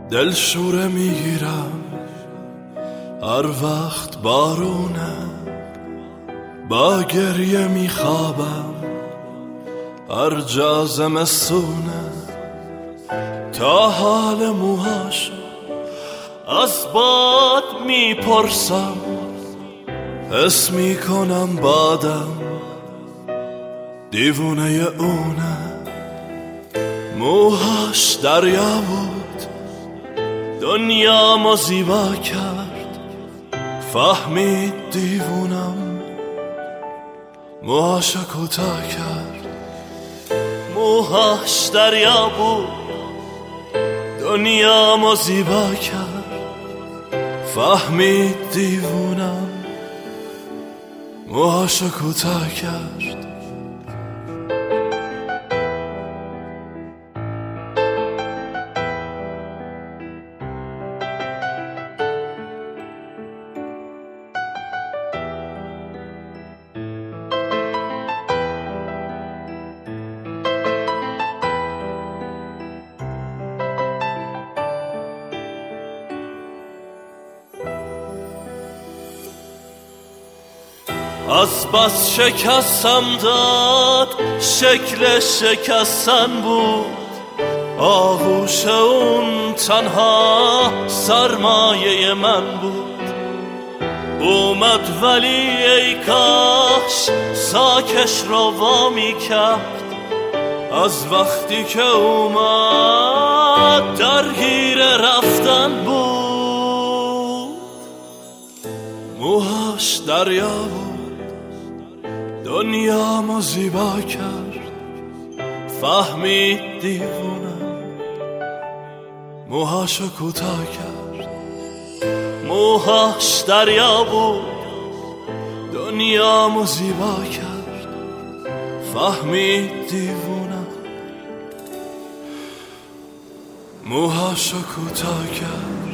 دل شوره میگیرم هر وقت بارونه، با گریه میخوابم هر جا زمستونه. تا حال موهاشو از باد میپرسم، حس میکنم بادم دیوونه اونه. موهاش دریا بود دنیامو زیبا کرد، فهمید دیوونم موهاشو کوتاه کرد. موهاش دریا بود دنیامو زیبا کرد، فهمید دیوونم موهاشو کوتاه کرد. از بس شکستم داد شکل شکستن بود، آغوش اون تنها سرمایه من بود. اومد ولی ای کاش ساکش رو وامی کرد، از وقتی که اومد درگیر رفتن بود. موهاش دریا بود دنیامو زیبا کرد، فهمید دیوونم موهاشو کوتاه کرد. موهاش دریا بود دنیامو زیبا کرد، فهمید دیوونم موهاشو کوتاه کرد.